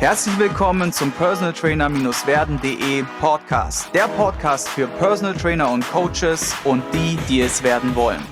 Herzlich willkommen zum Personal Trainer-werden.de Podcast. Der Podcast für Personal Trainer und Coaches und die, die es werden wollen.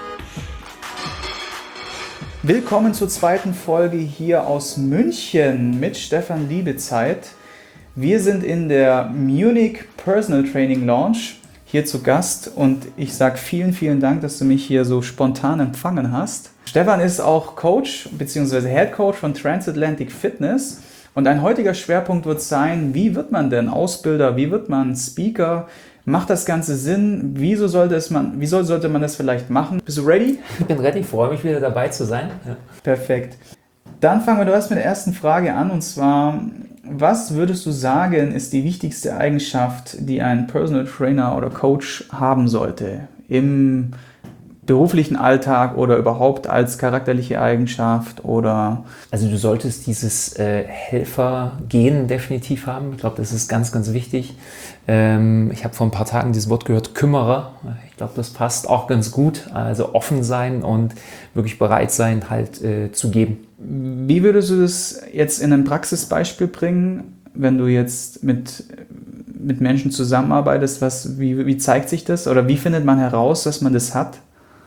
Willkommen zur zweiten Folge hier aus München mit Stefan Liebezeit. Wir sind in der Munich Personal Training Lounge hier zu Gast und ich sage vielen, vielen Dank, dass du mich hier so spontan empfangen hast. Stefan ist auch Coach bzw. Head Coach von Transatlantic Fitness. Und ein heutiger Schwerpunkt wird sein, wie wird man denn Ausbilder, wie wird man Speaker? Macht das Ganze Sinn? Wieso sollte man das vielleicht machen? Bist du ready? Ich bin ready, freue mich wieder dabei zu sein. Ja. Perfekt. Dann fangen wir erst mit der ersten Frage an und zwar, was würdest du sagen, ist die wichtigste Eigenschaft, die ein Personal Trainer oder Coach haben sollte im beruflichen Alltag oder überhaupt als charakterliche Eigenschaft oder? Also du solltest dieses Helfergen definitiv haben. Ich glaube, das ist ganz, ganz wichtig. Ich habe vor ein paar Tagen dieses Wort gehört, Kümmerer. Ich glaube, das passt auch ganz gut. Also offen sein und wirklich bereit sein, halt zu geben. Wie würdest du das jetzt in ein Praxisbeispiel bringen, wenn du jetzt mit Menschen zusammenarbeitest? Wie zeigt sich das oder wie findet man heraus, dass man das hat?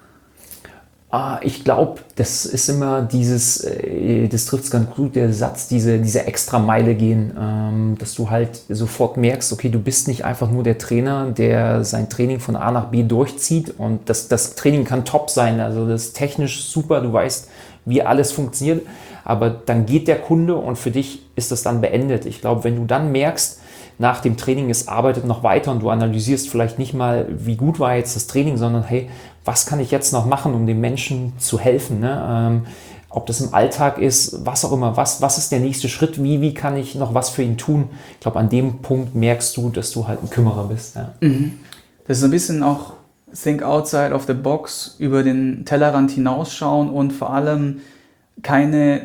Ich glaube, das ist immer das trifft es ganz gut, der Satz, diese extra Meile gehen, dass du halt sofort merkst, okay, du bist nicht einfach nur der Trainer, der sein Training von A nach B durchzieht und das Training kann top sein, also das ist technisch super, du weißt, wie alles funktioniert, aber dann geht der Kunde und für dich ist das dann beendet. Ich glaube, wenn du dann merkst, nach dem Training, es arbeitet noch weiter und du analysierst vielleicht nicht mal, wie gut war jetzt das Training, sondern hey, was kann ich jetzt noch machen, um dem Menschen zu helfen? Ne? Ob das im Alltag ist, was auch immer, was ist der nächste Schritt, wie kann ich noch was für ihn tun? Ich glaube, an dem Punkt merkst du, dass du halt ein Kümmerer bist. Ja. Das ist ein bisschen auch think outside of the box, über den Tellerrand hinausschauen und vor allem keine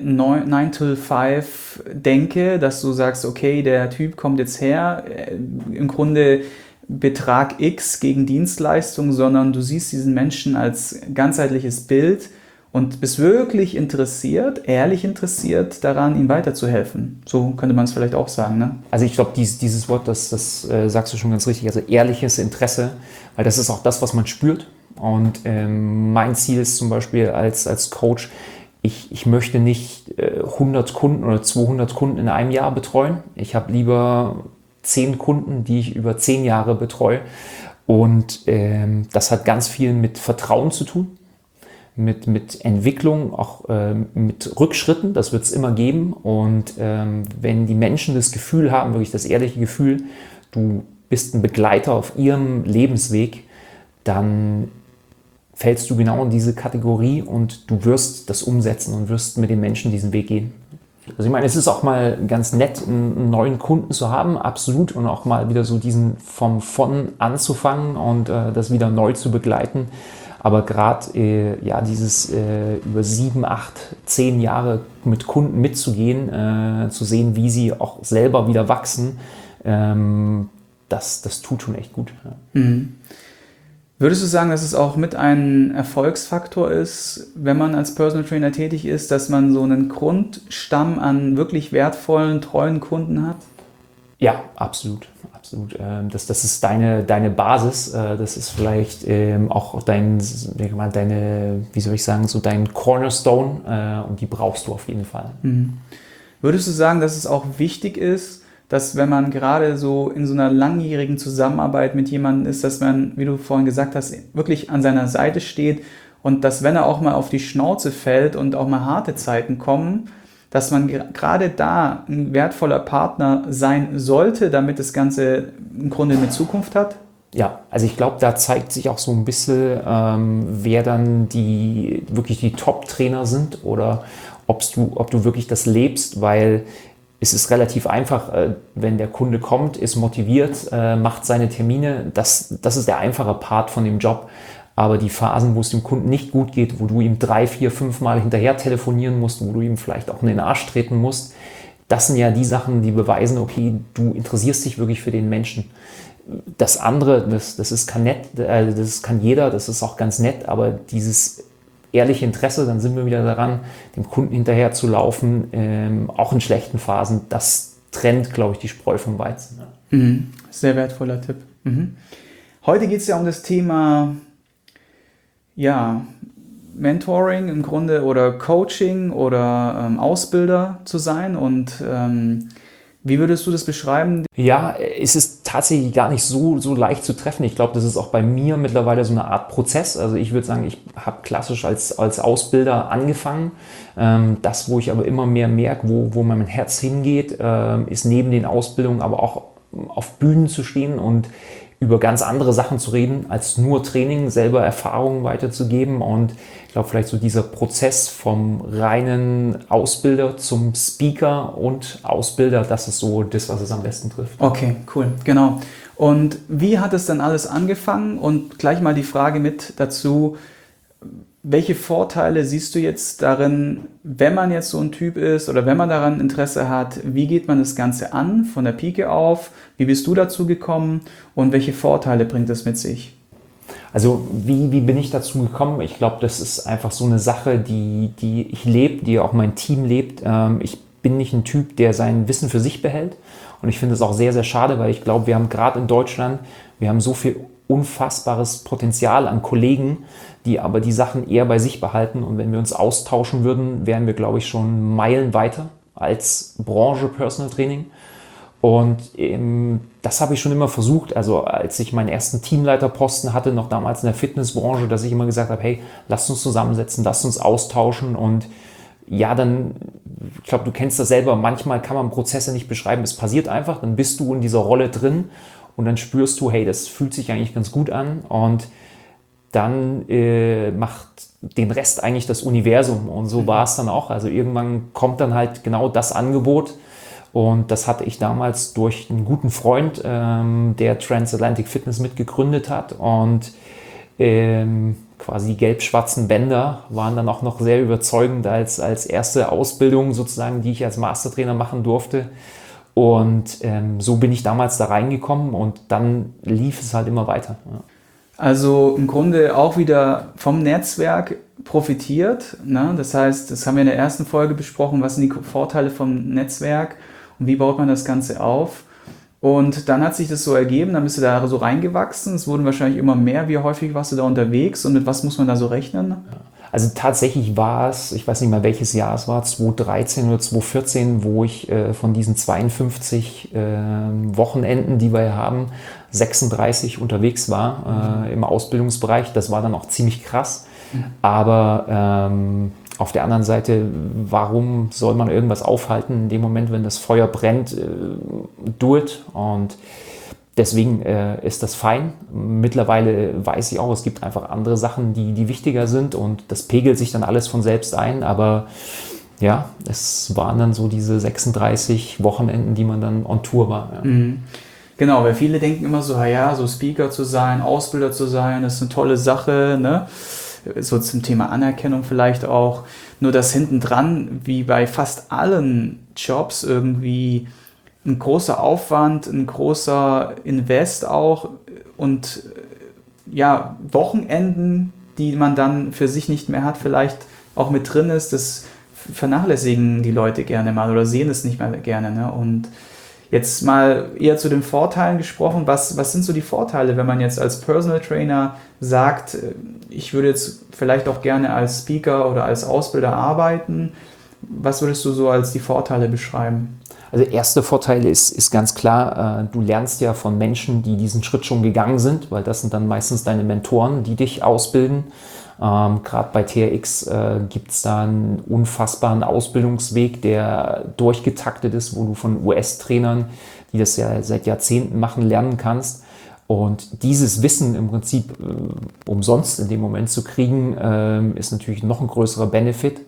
9-to-5 Denke, dass du sagst, okay, der Typ kommt jetzt her, im Grunde Betrag X gegen Dienstleistung, sondern du siehst diesen Menschen als ganzheitliches Bild und bist wirklich interessiert, ehrlich interessiert daran, ihm weiterzuhelfen. So könnte man es vielleicht auch sagen, ne? Also ich glaube, dieses Wort, das sagst du schon ganz richtig, also ehrliches Interesse, weil das ist auch das, was man spürt. Und mein Ziel ist zum Beispiel als Coach, ich möchte nicht 100 Kunden oder 200 Kunden in einem Jahr betreuen. Ich habe lieber 10 Kunden, die ich über 10 Jahre betreue. Und das hat ganz viel mit Vertrauen zu tun, mit Entwicklung, auch mit Rückschritten. Das wird es immer geben. Und wenn die Menschen das Gefühl haben, wirklich das ehrliche Gefühl, du bist ein Begleiter auf ihrem Lebensweg, dann fällst du genau in diese Kategorie und du wirst das umsetzen und wirst mit den Menschen diesen Weg gehen. Also ich meine, es ist auch mal ganz nett, einen neuen Kunden zu haben, absolut, und auch mal wieder so diesen von anzufangen und das wieder neu zu begleiten. Aber gerade dieses über 7, 8, 10 Jahre mit Kunden mitzugehen, zu sehen, wie sie auch selber wieder wachsen, das tut schon echt gut. Ja. Mhm. Würdest du sagen, dass es auch mit ein Erfolgsfaktor ist, wenn man als Personal Trainer tätig ist, dass man so einen Grundstamm an wirklich wertvollen, treuen Kunden hat? Ja, absolut. Das ist deine Basis. Das ist vielleicht auch dein Cornerstone und die brauchst du auf jeden Fall. Mhm. Würdest du sagen, dass es auch wichtig ist, dass wenn man gerade so in so einer langjährigen Zusammenarbeit mit jemandem ist, dass man, wie du vorhin gesagt hast, wirklich an seiner Seite steht und dass, wenn er auch mal auf die Schnauze fällt und auch mal harte Zeiten kommen, dass man gerade da ein wertvoller Partner sein sollte, damit das Ganze im Grunde eine Zukunft hat? Ja, also ich glaube, da zeigt sich auch so ein bisschen, wer dann wirklich die Top-Trainer sind oder ob du wirklich das lebst, weil es ist relativ einfach, wenn der Kunde kommt, ist motiviert, macht seine Termine. Das ist der einfache Part von dem Job. Aber die Phasen, wo es dem Kunden nicht gut geht, wo du ihm 3, 4, 5 Mal hinterher telefonieren musst, wo du ihm vielleicht auch in den Arsch treten musst, das sind ja die Sachen, die beweisen, okay, du interessierst dich wirklich für den Menschen. Das andere, das kann jeder, das ist auch ganz nett, aber dieses ehrliche Interesse, dann sind wir wieder daran, dem Kunden hinterher zu laufen, auch in schlechten Phasen. Das trennt, glaube ich, die Spreu vom Weizen. Ja. Sehr wertvoller Tipp. Heute geht es ja um das Thema Mentoring im Grunde oder Coaching oder Ausbilder zu sein. Und wie würdest du das beschreiben? Ja, es ist tatsächlich gar nicht so leicht zu treffen. Ich glaube, das ist auch bei mir mittlerweile so eine Art Prozess. Also ich würde sagen, ich habe klassisch als Ausbilder angefangen. Das, wo ich aber immer mehr merke, wo mein Herz hingeht, ist neben den Ausbildungen aber auch auf Bühnen zu stehen und über ganz andere Sachen zu reden, als nur Training, selber Erfahrungen weiterzugeben. Und ich glaube, vielleicht so dieser Prozess vom reinen Ausbilder zum Speaker und Ausbilder, das ist so das, was es am besten trifft. Okay, cool, genau. Und wie hat es dann alles angefangen? Und gleich mal die Frage mit dazu, welche Vorteile siehst du jetzt darin, wenn man jetzt so ein Typ ist oder wenn man daran Interesse hat, wie geht man das Ganze an, von der Pike auf? Wie bist du dazu gekommen und welche Vorteile bringt es mit sich? Also wie bin ich dazu gekommen? Ich glaube, das ist einfach so eine Sache, die ich lebe, die auch mein Team lebt. Ich bin nicht ein Typ, der sein Wissen für sich behält. Und ich finde es auch sehr, sehr schade, weil ich glaube, wir haben gerade in Deutschland, wir haben so viel unfassbares Potenzial an Kollegen, die aber die Sachen eher bei sich behalten. Und wenn wir uns austauschen würden, wären wir, glaube ich, schon Meilen weiter als Branche Personal Training. Und das habe ich schon immer versucht. Also als ich meinen ersten Teamleiterposten hatte, noch damals in der Fitnessbranche, dass ich immer gesagt habe, hey, lasst uns zusammensetzen, lasst uns austauschen. Und ja, dann, ich glaube, du kennst das selber, manchmal kann man Prozesse nicht beschreiben, es passiert einfach, dann bist du in dieser Rolle drin und dann spürst du, hey, das fühlt sich eigentlich ganz gut an und dann macht den Rest eigentlich das Universum und so war es dann auch. Also irgendwann kommt dann halt genau das Angebot und das hatte ich damals durch einen guten Freund, der Transatlantic Fitness mitgegründet hat und quasi die gelb-schwarzen Bänder waren dann auch noch sehr überzeugend als erste Ausbildung sozusagen, die ich als Mastertrainer machen durfte. Und so bin ich damals da reingekommen und dann lief es halt immer weiter. Ja. Also im Grunde auch wieder vom Netzwerk profitiert. Ne? Das heißt, das haben wir in der ersten Folge besprochen, was sind die Vorteile vom Netzwerk und wie baut man das Ganze auf. Und dann hat sich das so ergeben, dann bist du da so reingewachsen, es wurden wahrscheinlich immer mehr. Wie häufig warst du da unterwegs und mit was muss man da so rechnen? Also tatsächlich war es, ich weiß nicht mehr welches Jahr es war, 2013 oder 2014, wo ich von diesen 52 Wochenenden, die wir haben, 36 unterwegs war im Ausbildungsbereich. Das war dann auch ziemlich krass. Aber auf der anderen Seite, warum soll man irgendwas aufhalten in dem Moment, wenn das Feuer brennt, do it. Und deswegen ist das fein. Mittlerweile weiß ich auch, es gibt einfach andere Sachen, die wichtiger sind und das pegelt sich dann alles von selbst ein. Aber ja, es waren dann so diese 36 Wochenenden, die man dann on Tour war. Ja. Genau, weil viele denken immer so, ja, so Speaker zu sein, Ausbilder zu sein, das ist eine tolle Sache, ne? So zum Thema Anerkennung vielleicht auch. Nur dass hinten dran, wie bei fast allen Jobs, irgendwie ein großer Aufwand, ein großer Invest auch und ja, Wochenenden, die man dann für sich nicht mehr hat, vielleicht auch mit drin ist, das vernachlässigen die Leute gerne mal oder sehen es nicht mehr gerne. Ne? Und jetzt mal eher zu den Vorteilen gesprochen. Was sind so die Vorteile, wenn man jetzt als Personal Trainer sagt, ich würde jetzt vielleicht auch gerne als Speaker oder als Ausbilder arbeiten? Was würdest du so als die Vorteile beschreiben? Also erster Vorteil ist ganz klar, du lernst ja von Menschen, die diesen Schritt schon gegangen sind, weil das sind dann meistens deine Mentoren, die dich ausbilden. Gerade bei TRX gibt es da einen unfassbaren Ausbildungsweg, der durchgetaktet ist, wo du von US-Trainern, die das ja seit Jahrzehnten machen, lernen kannst. Und dieses Wissen im Prinzip umsonst in dem Moment zu kriegen, ist natürlich noch ein größerer Benefit.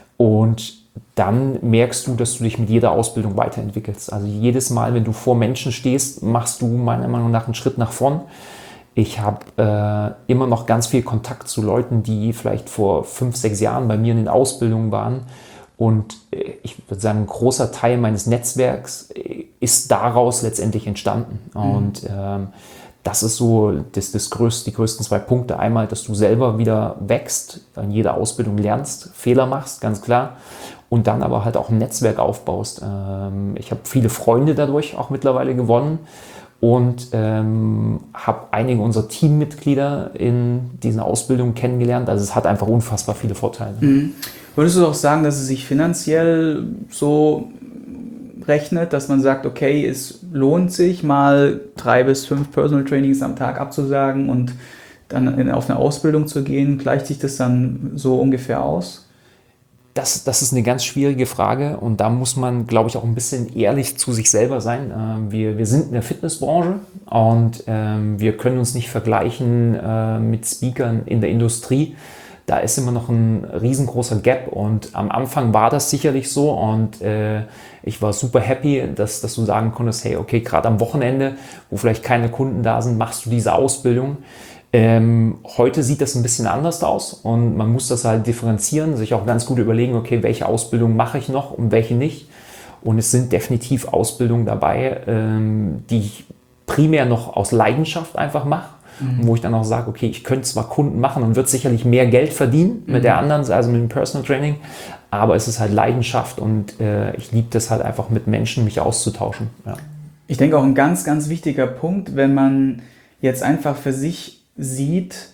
Und dann merkst du, dass du dich mit jeder Ausbildung weiterentwickelst. Also jedes Mal, wenn du vor Menschen stehst, machst du meiner Meinung nach einen Schritt nach vorn. Ich habe immer noch ganz viel Kontakt zu Leuten, die vielleicht vor 5, 6 Jahren bei mir in den Ausbildungen waren. Und ich würde sagen, ein großer Teil meines Netzwerks ist daraus letztendlich entstanden. Und Das ist so die größten 2 Punkte. Einmal, dass du selber wieder wächst, in jeder Ausbildung lernst, Fehler machst, ganz klar. Und dann aber halt auch ein Netzwerk aufbaust. Ich habe viele Freunde dadurch auch mittlerweile gewonnen und habe einige unserer Teammitglieder in diesen Ausbildungen kennengelernt. Also es hat einfach unfassbar viele Vorteile. Würdest du auch sagen, dass es sich finanziell so rechnet, dass man sagt, okay, es lohnt sich mal 3 bis 5 Personal Trainings am Tag abzusagen und dann auf eine Ausbildung zu gehen? Gleicht sich das dann so ungefähr aus? Das ist eine ganz schwierige Frage und da muss man, glaube ich, auch ein bisschen ehrlich zu sich selber sein. Wir sind in der Fitnessbranche und wir können uns nicht vergleichen mit Speakern in der Industrie. Da ist immer noch ein riesengroßer Gap und am Anfang war das sicherlich so und ich war super happy, dass du sagen konntest, hey, okay, gerade am Wochenende, wo vielleicht keine Kunden da sind, machst du diese Ausbildung. Heute sieht das ein bisschen anders aus und man muss das halt differenzieren, sich auch ganz gut überlegen, okay, welche Ausbildung mache ich noch und welche nicht. Und es sind definitiv Ausbildungen dabei, die ich primär noch aus Leidenschaft einfach mache. Wo ich dann auch sage, okay, ich könnte zwar Kunden machen und würde sicherlich mehr Geld verdienen mit der anderen, also mit dem Personal Training, aber es ist halt Leidenschaft und ich liebe das halt einfach mit Menschen, mich auszutauschen. Ja. Ich denke auch ein ganz, ganz wichtiger Punkt, wenn man jetzt einfach für sich sieht,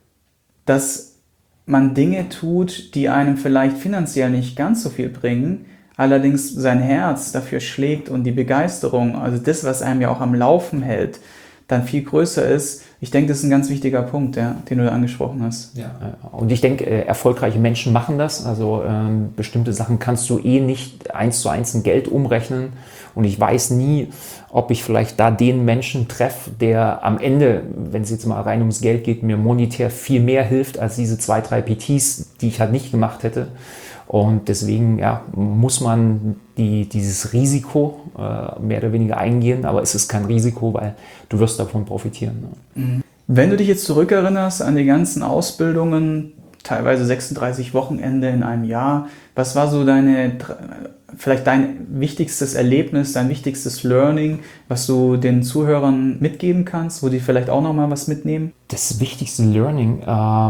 dass man Dinge tut, die einem vielleicht finanziell nicht ganz so viel bringen, allerdings sein Herz dafür schlägt und die Begeisterung, also das, was einem ja auch am Laufen hält, dann viel größer ist. Ich denke, das ist ein ganz wichtiger Punkt, ja, den du da angesprochen hast. Ja. Und ich denke, erfolgreiche Menschen machen das. Also bestimmte Sachen kannst du nicht 1:1 in Geld umrechnen. Und ich weiß nie, ob ich vielleicht da den Menschen treffe, der am Ende, wenn es jetzt mal rein ums Geld geht, mir monetär viel mehr hilft als diese 2, 3 PTs, die ich halt nicht gemacht hätte. Und deswegen ja, muss man dieses Risiko mehr oder weniger eingehen, aber es ist kein Risiko, weil du wirst davon profitieren. Ne? Wenn du dich jetzt zurückerinnerst an die ganzen Ausbildungen, teilweise 36 Wochenende in einem Jahr, was war so vielleicht dein wichtigstes Erlebnis, dein wichtigstes Learning, was du den Zuhörern mitgeben kannst, wo die vielleicht auch nochmal was mitnehmen? Das wichtigste Learning,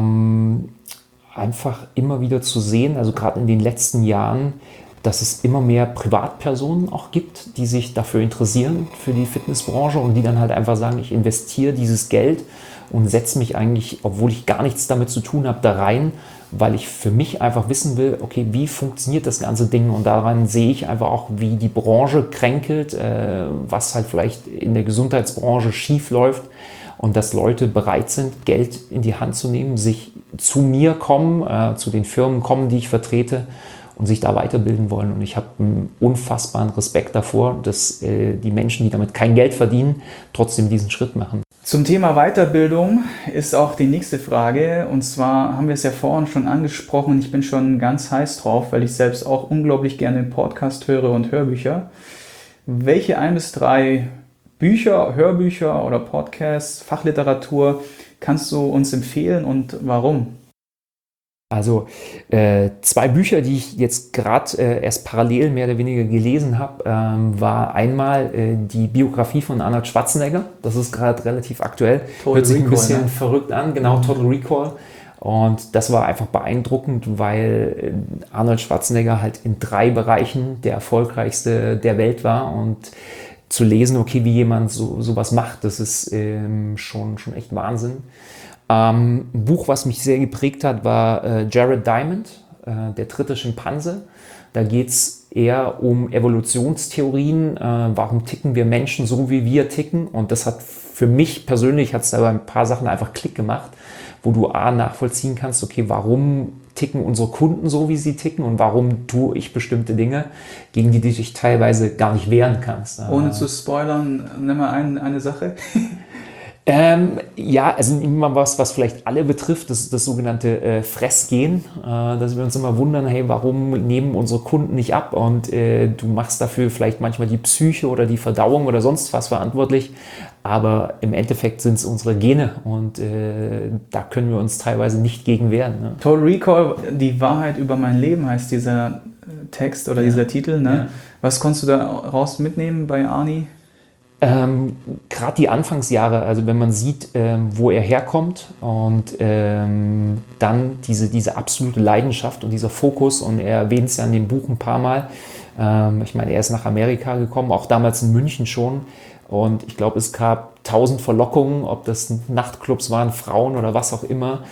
einfach immer wieder zu sehen, also gerade in den letzten Jahren, dass es immer mehr Privatpersonen auch gibt, die sich dafür interessieren, für die Fitnessbranche und die dann halt einfach sagen, ich investiere dieses Geld und setze mich eigentlich, obwohl ich gar nichts damit zu tun habe, da rein, weil ich für mich einfach wissen will, okay, wie funktioniert das ganze Ding und daran sehe ich einfach auch, wie die Branche kränkelt, was halt vielleicht in der Gesundheitsbranche schief läuft. Und dass Leute bereit sind, Geld in die Hand zu nehmen, sich zu mir kommen, zu den Firmen kommen, die ich vertrete und sich da weiterbilden wollen. Und ich habe einen unfassbaren Respekt davor, dass die Menschen, die damit kein Geld verdienen, trotzdem diesen Schritt machen. Zum Thema Weiterbildung ist auch die nächste Frage. Und zwar haben wir es ja vorhin schon angesprochen und ich bin schon ganz heiß drauf, weil ich selbst auch unglaublich gerne Podcast höre und Hörbücher. Welche 1 bis 3 Bücher, Hörbücher oder Podcasts, Fachliteratur kannst du uns empfehlen und warum? Also 2 Bücher, die ich jetzt gerade erst parallel mehr oder weniger gelesen habe, war einmal die Biografie von Arnold Schwarzenegger. Das ist gerade relativ aktuell. Hört sich ein bisschen verrückt an, genau, Total Recall. Und das war einfach beeindruckend, weil Arnold Schwarzenegger halt in 3 Bereichen der erfolgreichste der Welt war und zu lesen, okay, wie jemand sowas macht, das ist schon echt Wahnsinn. Ein Buch, was mich sehr geprägt hat, war Jared Diamond, der 3. Schimpanse. Da geht es eher um Evolutionstheorien, warum ticken wir Menschen so, wie wir ticken. Und das hat für mich persönlich, hat es da bei ein paar Sachen einfach Klick gemacht, wo du nachvollziehen kannst, okay, warum ticken unsere Kunden so, wie sie ticken und warum tue ich bestimmte Dinge, gegen die du dich teilweise gar nicht wehren kannst. Ohne zu spoilern, nimm mal eine Sache. Ja, also immer was vielleicht alle betrifft, das sogenannte Fressgehen, dass wir uns immer wundern, hey, warum nehmen unsere Kunden nicht ab und du machst dafür vielleicht manchmal die Psyche oder die Verdauung oder sonst was verantwortlich, aber im Endeffekt sind es unsere Gene und da können wir uns teilweise nicht gegen wehren. Ne? Total Recall, die Wahrheit über mein Leben heißt dieser Text oder dieser Titel. Ne? Ja. Was konntest du da raus mitnehmen bei Arni? Gerade die Anfangsjahre, also wenn man sieht, wo er herkommt und dann diese absolute Leidenschaft und dieser Fokus, und er erwähnt es ja in dem Buch ein paar Mal. Ich meine, er ist nach Amerika gekommen, auch damals in München schon, und ich glaube, es gab 1000 Verlockungen, ob das Nachtclubs waren, Frauen oder was auch immer.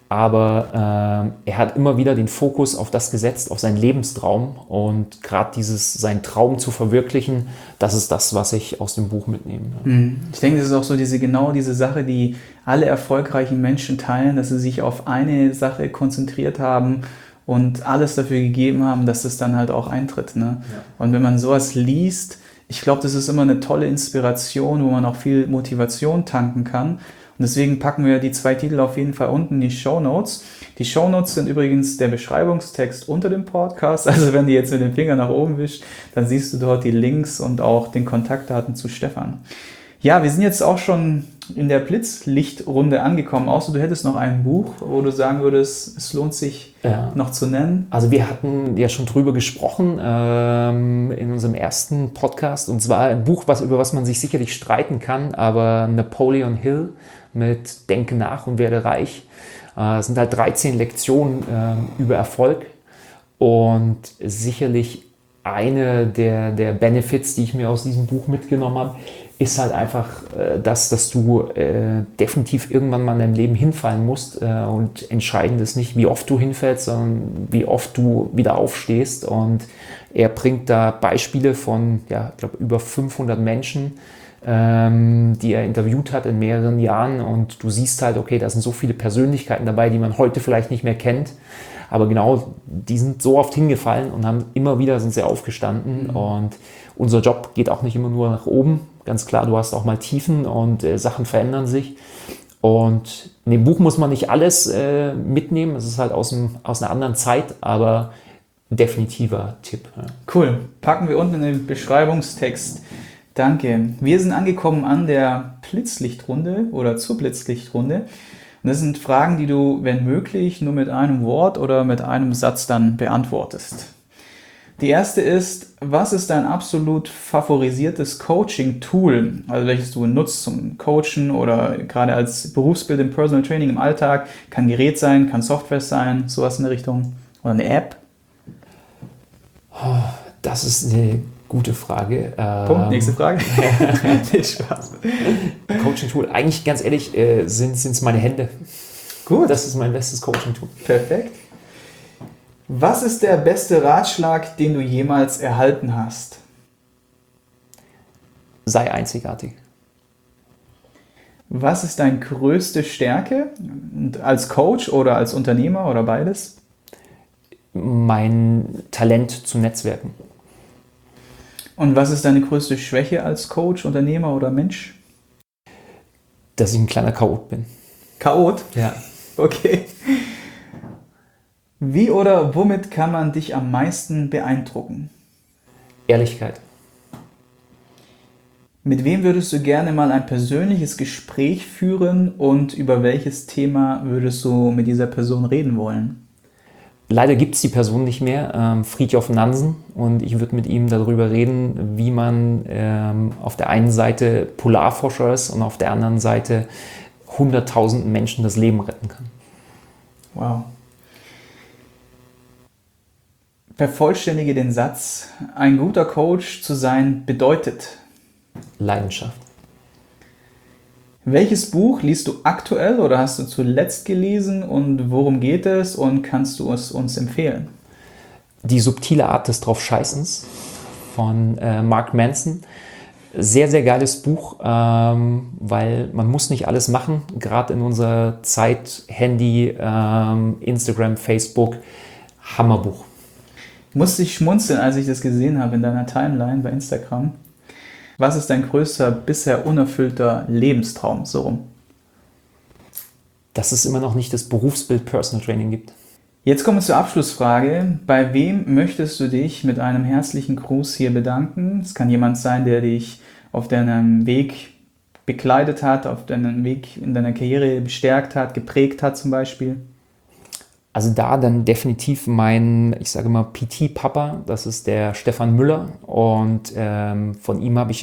Aber er hat immer wieder den Fokus auf das gesetzt, auf seinen Lebenstraum, und gerade seinen Traum zu verwirklichen, das ist das, was ich aus dem Buch mitnehme. Ich denke, das ist auch so diese Sache, die alle erfolgreichen Menschen teilen, dass sie sich auf eine Sache konzentriert haben und alles dafür gegeben haben, dass das dann halt auch eintritt. Ne? Ja. Und wenn man sowas liest, ich glaube, das ist immer eine tolle Inspiration, wo man auch viel Motivation tanken kann. Und deswegen packen wir die 2 Titel auf jeden Fall unten in die Shownotes. Die Shownotes sind übrigens der Beschreibungstext unter dem Podcast. Also wenn du jetzt mit dem Finger nach oben wischst, dann siehst du dort die Links und auch den Kontaktdaten zu Stefan. Ja, wir sind jetzt auch schon in der Blitzlichtrunde angekommen. Außer du hättest noch ein Buch, wo du sagen würdest, es lohnt sich noch zu nennen. Also wir hatten ja schon drüber gesprochen in unserem ersten Podcast. Und zwar ein Buch, über was man sich sicherlich streiten kann, aber Napoleon Hill mit Denke nach und werde reich. Es sind halt 13 Lektionen über Erfolg, und sicherlich eine der Benefits, die ich mir aus diesem Buch mitgenommen habe, ist halt einfach, dass du definitiv irgendwann mal in deinem Leben hinfallen musst, und entscheidend ist nicht, wie oft du hinfällst, sondern wie oft du wieder aufstehst. Und er bringt da Beispiele von, ja, ich glaube, über 500 Menschen, die er interviewt hat in mehreren Jahren, und du siehst halt, okay, da sind so viele Persönlichkeiten dabei, die man heute vielleicht nicht mehr kennt, aber genau, die sind so oft hingefallen und sind sie aufgestanden. Und unser Job geht auch nicht immer nur nach oben, ganz klar, du hast auch mal Tiefen und Sachen verändern sich. Und in dem Buch muss man nicht alles mitnehmen, es ist halt aus einer anderen Zeit, aber definitiver Tipp. Ja. Cool, packen wir unten in den Beschreibungstext. Danke. Wir sind angekommen an der Blitzlichtrunde oder zur Blitzlichtrunde. Und das sind Fragen, die du, wenn möglich, nur mit einem Wort oder mit einem Satz dann beantwortest. Die erste ist, was ist dein absolut favorisiertes Coaching-Tool, also welches du nutzt zum Coachen oder gerade als Berufsbild im Personal Training im Alltag? Kann Gerät sein, kann Software sein, sowas in der Richtung, oder eine App? Das ist eine gute Frage. Punkt, nächste Frage. Viel Spaß. Coaching-Tool, eigentlich ganz ehrlich, sind es meine Hände. Gut. Das ist mein bestes Coaching-Tool. Perfekt. Was ist der beste Ratschlag, den du jemals erhalten hast? Sei einzigartig. Was ist deine größte Stärke? Als Coach oder als Unternehmer oder beides? Mein Talent zu netzwerken. Und was ist deine größte Schwäche als Coach, Unternehmer oder Mensch? Dass ich ein kleiner Chaot bin. Chaot? Ja. Okay. Wie oder womit kann man dich am meisten beeindrucken? Ehrlichkeit. Mit wem würdest du gerne mal ein persönliches Gespräch führen und über welches Thema würdest du mit dieser Person reden wollen? Leider gibt es die Person nicht mehr, Fridtjof Nansen, und ich würde mit ihm darüber reden, wie man auf der einen Seite Polarforscher ist und auf der anderen Seite 100.000 Menschen das Leben retten kann. Wow. Vervollständige den Satz, ein guter Coach zu sein bedeutet Leidenschaft. Welches Buch liest du aktuell oder hast du zuletzt gelesen und worum geht es und kannst du es uns empfehlen? Die subtile Art des Draufscheißens von Mark Manson. Sehr, sehr geiles Buch, weil man muss nicht alles machen, gerade in unserer Zeit, Handy, Instagram, Facebook, Hammerbuch. Musste ich schmunzeln, als ich das gesehen habe in deiner Timeline bei Instagram. Was ist dein größter, bisher unerfüllter Lebenstraum? So rum. Dass es immer noch nicht das Berufsbild Personal Training gibt. Jetzt kommen wir zur Abschlussfrage. Bei wem möchtest du dich mit einem herzlichen Gruß hier bedanken? Es kann jemand sein, der dich auf deinem Weg begleitet hat, auf deinem Weg in deiner Karriere bestärkt hat, geprägt hat zum Beispiel. Also da dann definitiv mein, ich sage mal, PT-Papa, das ist der Stefan Müller, und von ihm habe ich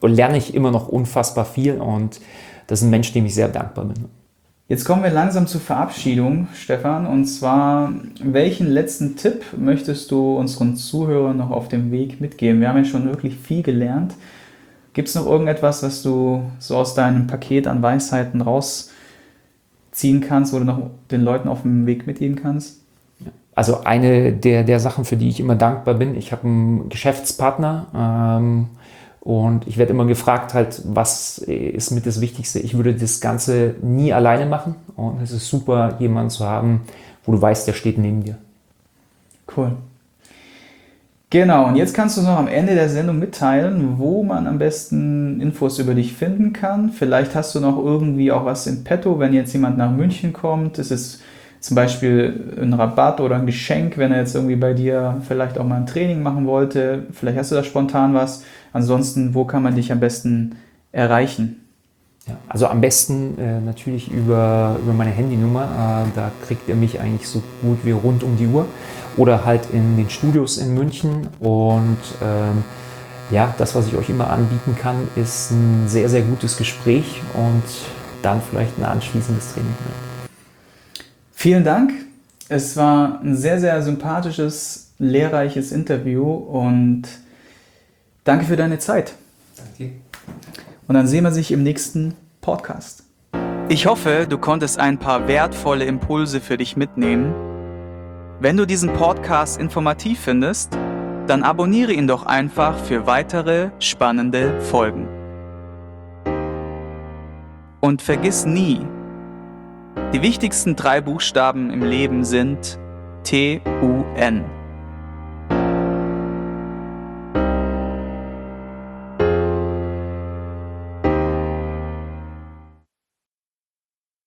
lerne ich immer noch unfassbar viel und das ist ein Mensch, dem ich sehr dankbar bin. Jetzt kommen wir langsam zur Verabschiedung, Stefan. Und zwar, welchen letzten Tipp möchtest du unseren Zuhörern noch auf dem Weg mitgeben? Wir haben ja schon wirklich viel gelernt. Gibt es noch irgendetwas, was du so aus deinem Paket an Weisheiten rausziehen kannst oder noch den Leuten auf dem Weg mitgeben kannst? Also eine der Sachen, für die ich immer dankbar bin, ich habe einen Geschäftspartner, und ich werde immer gefragt, halt, was ist mit das Wichtigste? Ich würde das Ganze nie alleine machen. Und es ist super, jemanden zu haben, wo du weißt, der steht neben dir. Cool. Genau, und jetzt kannst du noch am Ende der Sendung mitteilen, wo man am besten Infos über dich finden kann. Vielleicht hast du noch irgendwie auch was in petto, wenn jetzt jemand nach München kommt. Ist es zum Beispiel ein Rabatt oder ein Geschenk, wenn er jetzt irgendwie bei dir vielleicht auch mal ein Training machen wollte. Vielleicht hast du da spontan was. Ansonsten, wo kann man dich am besten erreichen? Ja, also am besten natürlich über meine Handynummer. Da kriegt ihr mich eigentlich so gut wie rund um die Uhr. Oder halt in den Studios in München. Und ja, das, was ich euch immer anbieten kann, ist ein sehr, sehr gutes Gespräch und dann vielleicht ein anschließendes Training. Vielen Dank. Es war ein sehr, sehr sympathisches, lehrreiches Interview und danke für deine Zeit. Danke. Und dann sehen wir sich im nächsten Podcast. Ich hoffe, du konntest ein paar wertvolle Impulse für dich mitnehmen. Wenn du diesen Podcast informativ findest, dann abonniere ihn doch einfach für weitere spannende Folgen. Und vergiss nie, die wichtigsten 3 Buchstaben im Leben sind TUN.